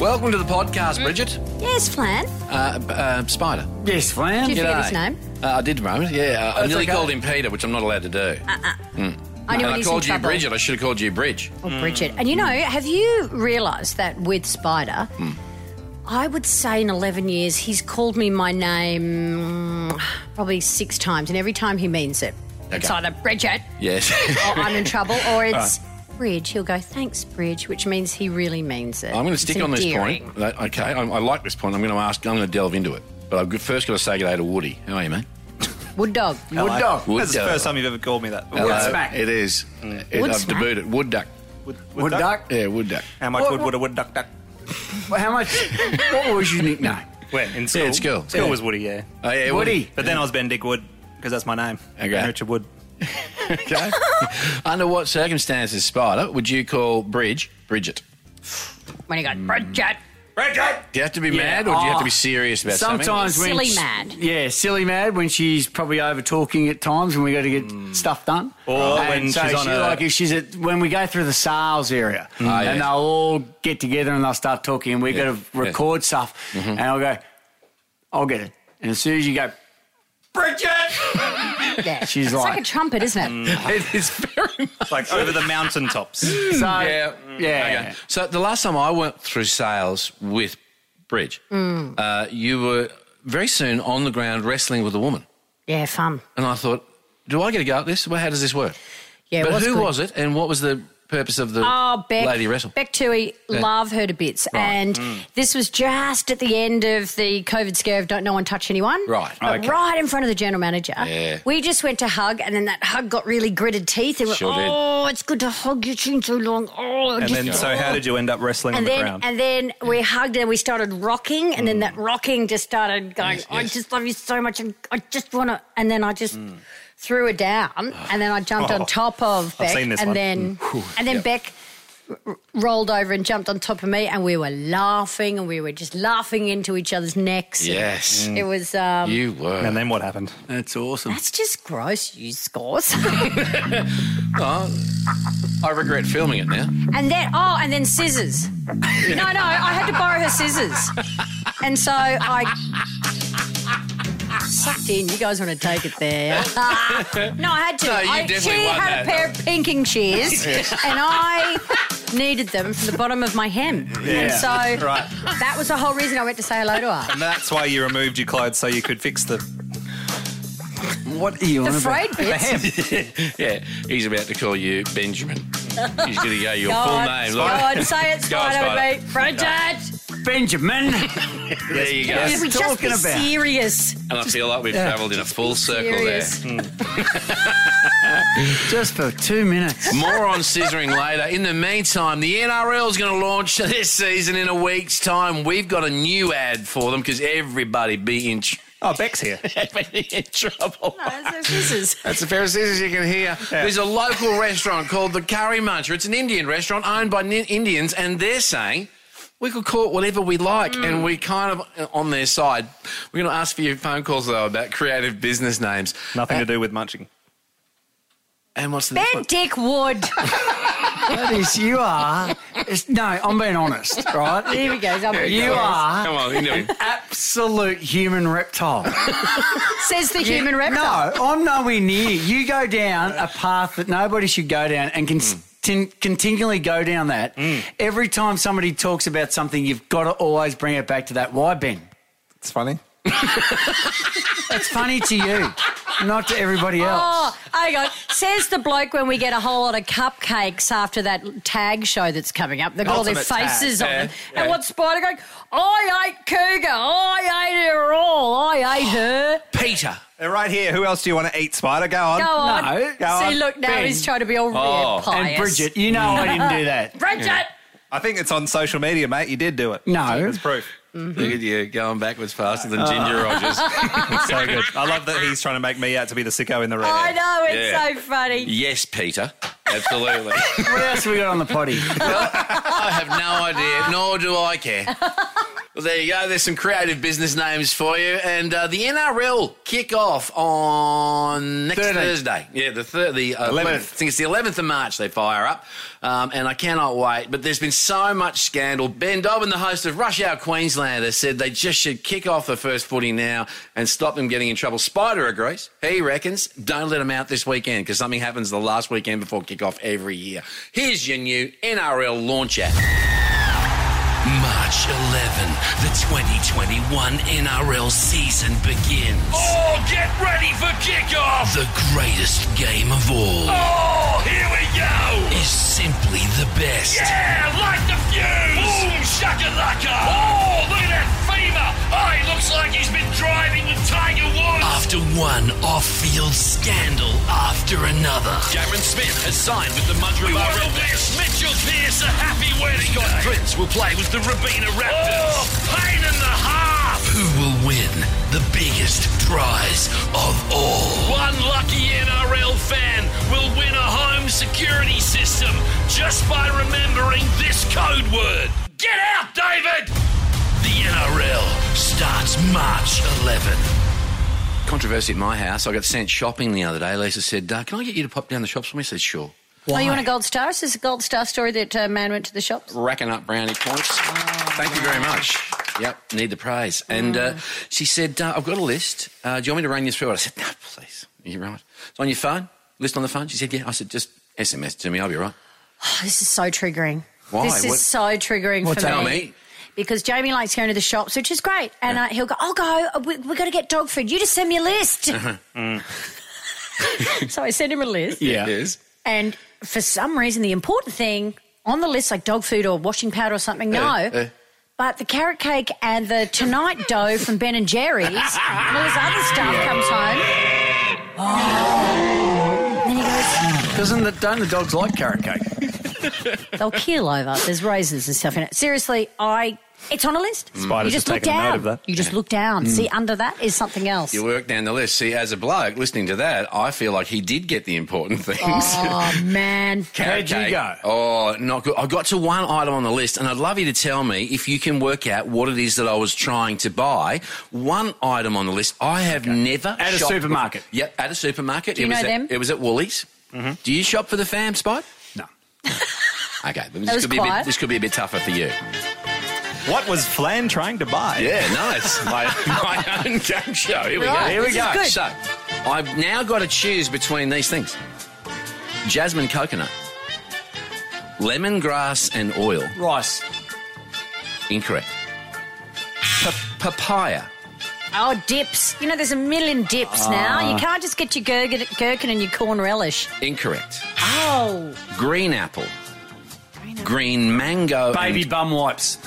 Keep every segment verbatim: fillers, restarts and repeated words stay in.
Welcome to the podcast, Bridget. Yes, Flan. Uh, uh, Spider. Yes, Flan. Did you forget G'day. his name? Uh, I did, Roman. Yeah, uh, I nearly okay. called him Peter, which I'm not allowed to do. Uh-uh. Mm. I and knew when I he's called in you trouble. Bridget. I should have called you Bridge. Or Bridget. And you know, have you realised that with Spider, Hmm. I would say in eleven years he's called me my name mm, probably six times, and every time he means it. It's Okay. either Bridget Yes. or I'm in trouble, or it's Bridge. He'll go, thanks, Bridge, which means he really means it. I'm going to It's stick on this endearing. point. That- Okay, I, I like this point. I'm going to ask. I'm going to delve into it. But I've first got to say good day to Woody. How are you, mate? Wood dog. Wood dog. Wood That's the dog. first time you've ever called me that. Hello. Wood smack. It is. It, Wood I've smack. debuted it. Wood duck. Wood, Wood duck. Yeah, wood duck. How much What- wood would a wood duck duck? Well, how much? What was your nickname? Where? In school? in school. School Yeah. was Woody, yeah. Oh, yeah, Woody. But then I was Ben Dick Wood, because that's my name. Okay. Ben Richard Wood. Okay. Under what circumstances, Spider, would you call Bridge Bridget? When he goes, Bridget. Bridget! Do you have to be Yeah. mad, or do you have to Oh, be serious about something? Sometimes when Silly sh- mad. Yeah, silly mad when she's probably over talking at times when we got to get stuff done. Or And when so she's on she, a- like if she's at when we go through the sales area Oh, yeah. and they'll all get together and they'll start talking and we Yeah. got to record stuff and I'll go, I'll get it. And as soon as you go, Bridget, Yeah. she's it's like, like a trumpet, isn't it? It is very much. It's like over the mountaintops. so Yeah. yeah. Okay. So the last time I went through sales with Bridge, uh, you were very soon on the ground wrestling with a woman. Yeah, fun. And I thought, do I get to go at this? Well, how does this work? Yeah, it but was who good. was it and what was the purpose of the Oh, Beck. lady wrestle? Beck Toohey, love her to bits. And this was just at the end of the COVID scare of don't no one touch anyone. Right. But Okay. right in front of the general manager. Yeah. We just went to hug, and then that hug got really gritted teeth. And Sure we're, did. oh, it's good to hug you. It's been so long. Oh, And just, then, so how did you end up wrestling and on the then, ground? and then we hugged and we started rocking, and then that rocking just started going, Yes, I yes. just love you so much. and I just want to. And then I just threw her down, and then I jumped on Oh, top of Beck. seen this and one. then and then Yep. Beck r- rolled over and jumped on top of me, and we were laughing, and we were just laughing into each other's necks. Yes. It was. Um, You were. And then what happened? That's awesome. That's just gross, you scores. Oh, I regret filming it now. And then, oh, and then scissors. No, no, I had to borrow her scissors. And so I sucked in. You guys want to take it there? No, I had to. No, you I, definitely she won had that. a pair of pinking shears, and I needed them from the bottom of my hem. And so Right. that was the whole reason I went to say hello to her. And that's why you removed your clothes so you could fix the... What are you The on frayed about? bits. Yeah, he's about to call you Benjamin. He's going to go your Go full on, name. go Look. on, say it, Go on, Spider, Spider. with me. Bridget. Benjamin. There you go. Can we just talking be about? serious? And I feel like we've travelled in a full circle Serious. there. Just for two minutes. More on scissoring later. In the meantime, the N R L is going to launch this season in a week's time. We've got a new ad for them because everybody be in, tr- Oh, Beck's here. everybody in trouble. No, it's no scissors. That's a pair of scissors you can hear. There's a local restaurant called the Curry Muncher. It's an Indian restaurant owned by Ni- Indians, and they're saying we could call it whatever we like, and we kind of uh, on their side. We're going to ask for your phone calls though about creative business names. Nothing Uh, to do with munching. And what's the Ben Dick Wood. That is, you are. It's, no, I'm being honest, right? Here we go. You are Come on, into it. absolute human reptile. Says the human reptile. No, I'm nowhere near. You go down a path that nobody should go down and can tin- continually go down that. Every time somebody talks about something, you've got to always bring it back to that. Why, Ben? It's funny. It's funny to you, not to everybody else. Oh, hang on. Says the bloke when we get a whole lot of cupcakes after that tag show that's coming up. They've got all their Ultimate Tag. faces on Yeah, them. yeah. And what's Spider going, I ate Cougar. I ate her all. I ate her. Peter. They're right here. Who else do you want to eat, Spider? Go on. Go on. No, go See, on. look, now Ben. he's trying to be all Oh. real pious. And Bridget, you know I didn't do that. Bridget! I think it's on social media, mate. You did do it. No. There's proof. Look at you going backwards faster than Ginger Rogers. It's so good. I love that he's trying to make me out to be the sicko in the red. I know, it's Yeah. so funny. Yes, Peter. Absolutely. What else have we got on the potty? I have no idea, nor do I care. Well, there you go. There's some creative business names for you. And uh, the N R L kick off on next thirteenth. Thursday. Yeah, the thir- the uh, eleventh. I think it's the eleventh of March they fire up. Um, and I cannot wait. But there's been so much scandal. Ben Dobbin, the host of Rush Hour Queensland, has said they just should kick off the first footy now and stop them getting in trouble. Spider agrees. He reckons don't let them out this weekend because something happens the last weekend before kick-off every year. Here's your new N R L launch app. March eleventh, the twenty twenty-one N R L season begins. Oh, get ready for kickoff! The greatest game of all Oh, here we go! is simply the best. Yeah, light the fuse! Boom, shakalaka! Oh, look at that fever! Oh, he looks like he's been driving with Tiger Woods! After one off-field scandal after another. Cameron Smith has signed with the Mudra Barrel Bears. Mitchell Pearce, a happy wedding Scott day. Prince will play with the Rabina Raptors. Oh, pain in the half! Who will win the biggest prize of all? One lucky N R L fan will win a home security system just by remembering this code word. Get out, David! The N R L starts March eleventh. Controversy at my house. I got sent shopping the other day. Lisa said, uh, can I get you to pop down the shops for me? I said, sure. Oh, you want a gold star? Is this a gold star story that uh, man went to the shops? Racking up brownie points. Thank you very much. Yep, need the praise. And uh, she said, uh, I've got a list. Uh, do you want me to run you through it? I said, no, please. You're right. It's on your phone? List on the phone? She said, yeah. I said, just S M S it to me. I'll be right. Oh, this is so triggering. Why? This is What- so triggering What's for that? me. Tell me. Because Jamie likes going to the shops, which is great. And uh, he'll go, I'll go. we, We've got to get dog food. You just send me a list. So I sent him a list. Yeah. It is. And for some reason, the important thing on the list, like dog food or washing powder or something, no. Uh, uh. But the carrot cake and the tonight dough from Ben and Jerry's and all this other stuff comes home. Oh. And then he goes, Doesn't the, don't the dogs like carrot cake? they'll keel over. There's raisins and stuff in it. Seriously, I... It's on a list. Spiders you just have look taken down. note of that. You just look down. See, under that is something else. You work down the list. See, as a bloke, listening to that, I feel like he did get the important things. Oh, man. Carrot How'd you cake. go? Oh, not good. I got to one item on the list, and I'd love you to tell me if you can work out what it is that I was trying to buy. One item on the list. I have never At a shopped supermarket? before. Yep, at a supermarket. Do you it was know at, them? It was at Woolies. Mm-hmm. Do you shop for the fam, Spot? No. Okay, then That this was could be a bit, quiet. this could be a bit tougher for you. What was Flan trying to buy? Yeah, nice. my, my own game show. Here we Right, go. Here we this go. is good. So, I've now got to choose between these things: jasmine coconut, lemongrass and oil. Rice. Incorrect. Pa- papaya. Oh, dips. You know, there's a million dips now. You can't just get your gherkin, gherkin and your corn relish. Incorrect. Oh. Green apple. Green mango. Baby and- bum wipes.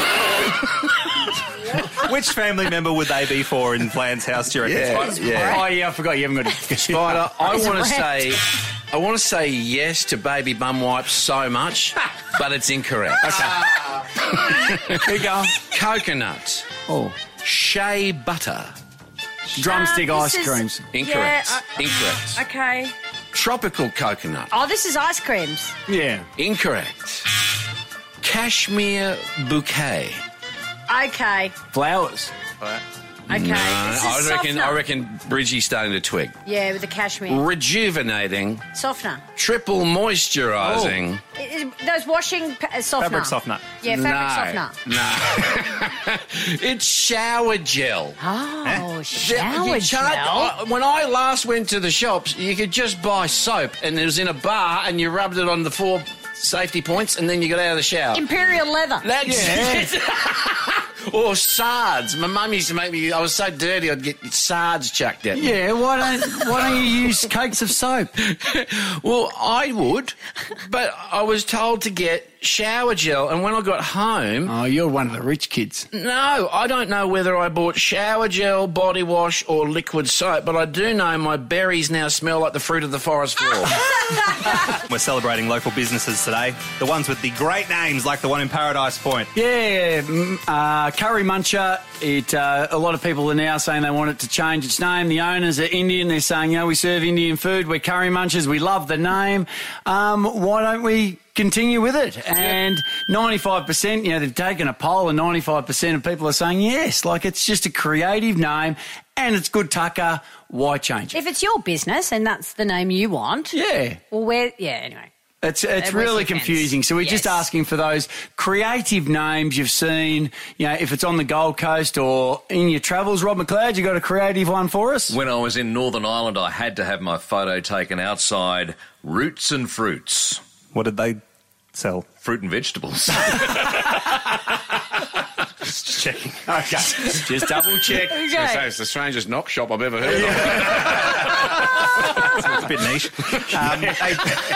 Which family member would they be for in Flan's house, do you reckon? Yeah, Spider? yeah. Oh, yeah, I forgot you haven't got it. Spider, I It's want to wrapped. say, I want to say yes to baby bum wipes so much, but it's incorrect. Here you go. Coconut. Oh. Shea butter. Drumstick Uh, ice this is- creams. Incorrect. Yeah, uh, Incorrect. Okay. Tropical coconut. Oh, this is ice creams. Yeah. Incorrect. Cashmere bouquet. Okay. Flowers. Okay. No, This is I reckon. softener. I reckon Bridgie's starting to twig. Yeah, with the cashmere. Rejuvenating, Softener. triple moisturising. It- it- those washing pa- uh, softener. Fabric softener. Yeah, fabric no, softener. no. It's shower gel. Oh, shower You can't- gel. I- when I last went to the shops, you could just buy soap, and it was in a bar, and you rubbed it on the four safety points, and then you got out of the shower. Imperial leather. That's it. Or sards. My mum used to make me. I was so dirty, I'd get sards chucked at me. Yeah, why don't why don't you use cakes of soap? Well, I would, but I was told to get shower gel, and when I got home, Oh, you're one of the rich kids. no, I don't know whether I bought shower gel, body wash, or liquid soap, but I do know my berries now smell like the fruit of the forest floor. We're celebrating local businesses today. The ones with the great names, like the one in Paradise Point. Yeah, mm, uh, Curry Muncher, it, uh, a lot of people are now saying they want it to change its name. The owners are Indian. They're saying, you know, we serve Indian food. We're Curry Munchers. We love the name. Um, why don't we continue with it? And ninety-five percent, you know, they've taken a poll and ninety-five percent of people are saying yes. Like, it's just a creative name and it's good tucker. Why change it? If it's your business and that's the name you want. Yeah. Well, where, yeah, anyway. It's it's Uh, really Western confusing. fans. So we're Yes. just asking for those creative names you've seen, you know, if it's on the Gold Coast or in your travels. Rob McLeod, you got a creative one for us? When I was in Northern Ireland, I had to have my photo taken outside Roots and Fruits. What did they sell? Fruit and vegetables. Just checking. Okay. Just double check. I was gonna say, it's the strangest knock shop I've ever heard of. It's a bit niche. Um, hey,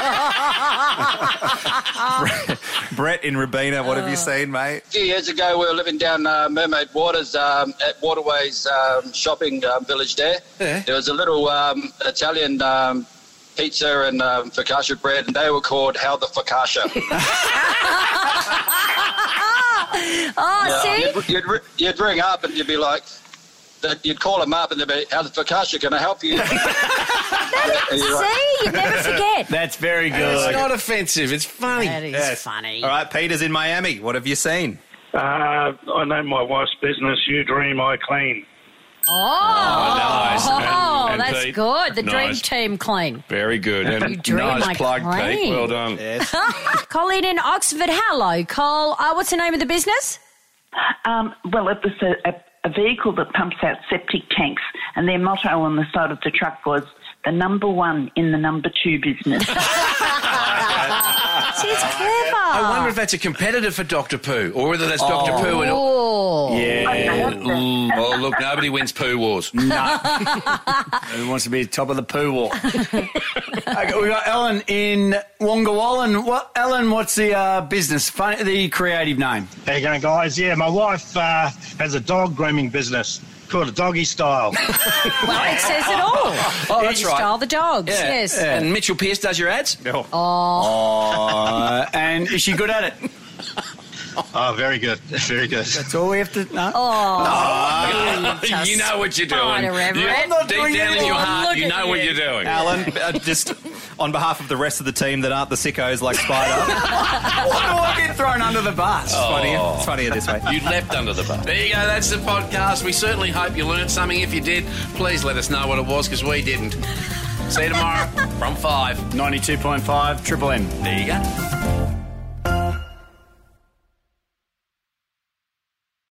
Brett in Rabina, what have you seen, mate? A few years ago, we were living down uh, Mermaid Waters um, at Waterways um, shopping um, village there. Yeah. There was a little um, Italian um, pizza and um, focaccia bread, and they were called How the Focaccia. Oh, Yeah, see? You'd, you'd, ri- you'd ring up and you'd be like, that you'd call them up and they'd be, How the Focaccia, can I help you? And you're like, See? You never forget. That's very It's good. not offensive. It's funny. That is Yes. funny. All right, Peter's in Miami. What have you seen? Uh, I know my wife's business. You dream, I clean. Oh, nice. oh, And- and that's Pete, good. The Dream nice. Team clean. Very good. And You dream nice like plug, clean. Pete. Well done. Colleen in Oxford. Hello, Cole. Uh, what's the name of the business? Um, well, it was a, a, a vehicle that pumps out septic tanks, and their motto on the side of the truck was the number one in the number two business. She's clever. I wonder if that's a competitor for Doctor Pooh or whether that's Doctor Pooh and... Oh. Yeah. Mm, oh, look, nobody wins Pooh Wars. Who wants to be top of the poo wall? Okay, we got Ellen in Wongawallan. What, Ellen, what's the uh, business, fun, the creative name? How you going, guys? Yeah, my wife uh, has a dog grooming business called a Doggy Style. Well, it says it all. Oh, that's You right. Style the dogs, Yeah. yes. And Mitchell Pearce does your ads? No. Uh, and is she good at it? Oh, very good. Very good. That's all we have to know. Oh, just You know what you're doing. spider, Everett. You- I'm not deep doing down in anything. your heart, Look you at know what you. you're doing. Alan, uh, just on behalf of the rest of the team that aren't the sickos like Spider, Why do I get thrown under the bus? it's funnier. It's funnier this way. You leapt under the bus. There you go. That's the podcast. We certainly hope you learned something. If you did, please let us know what it was because we didn't. See you tomorrow from five. ninety-two point five Triple M. There you go.